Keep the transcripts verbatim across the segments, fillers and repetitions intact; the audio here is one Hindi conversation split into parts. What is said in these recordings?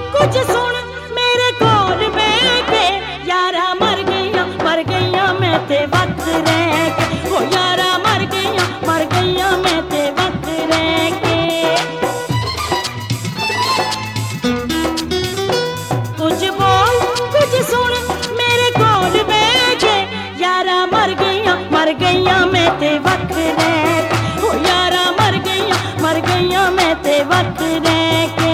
कुछ सुन मेरे कोल बह के, यारा मर गईया मर गईया मैं ते वक्त रह के, ओ यारा मर गईया मर गईया मैं ते वक्त रह के। कुछ बोल कुछ सुन मेरे कोल बह के, यारा मर गईया मर गईया मैं ते वक्त रह के, ओ यारा मर गईया मर गईया मैं ते वक्त रह के।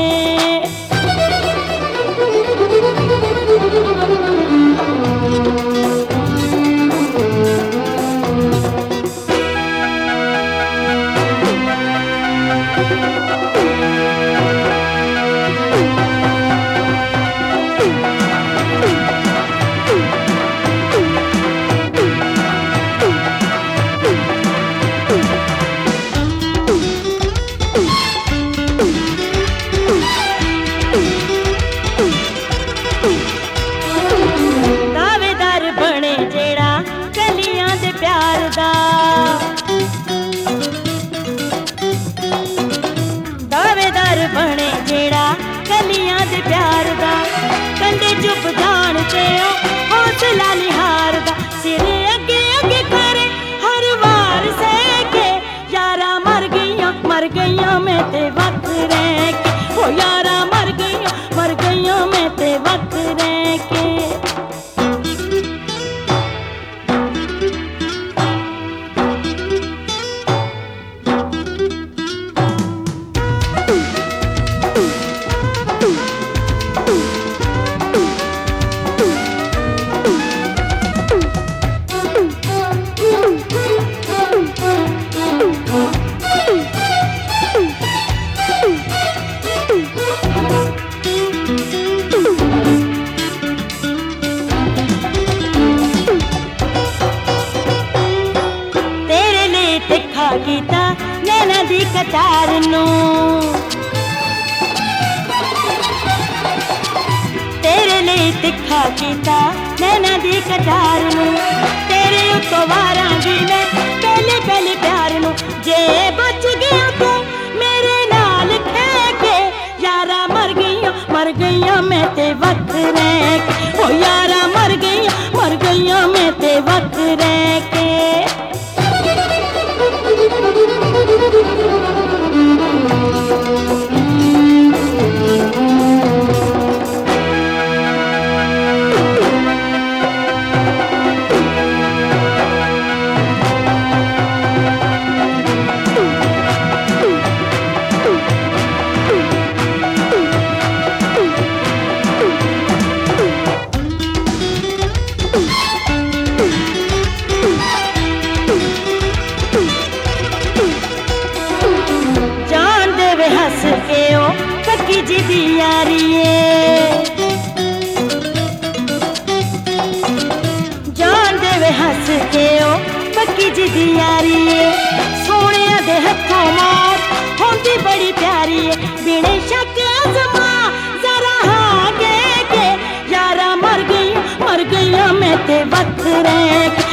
दावेदार बने जेड़ा कलियां दे प्यार दा, दावेदार बने जेड़ा कलियां दे प्यार दा, कंधे चुप जान ते हौसला निहार दा, सिरे अगे अगे करे हर वार सह के, यारा मर गईया मर गईया मैं ते वक्त रह के, ओ यारा मर गईया मर गईया मैं ते वक्त रह के। तिखा कीता नैना दी कतार नू, तेरे लिए तिखा कीता नैना दी कतार नू, तेरे उत्तों वारांगी मैं पहले पहले प्यार नू, जे बच गया तू मेरे नाल खह के, यारा मर गईया मर गईया मैं ते वक्त रह के, ओ यारा मर गईया मर गईया मैं ते वक्त रह के। हंस के ओ पक्की जिदी यारी है, जान देवे हंस के ओ पक्की जिदी यारी है, सोने दे हथों मार होंदी बड़ी प्यारी है, बिने शक अजमा जरा आगे के, यारा मर गई मर गईया मैं ते वक्त रह के,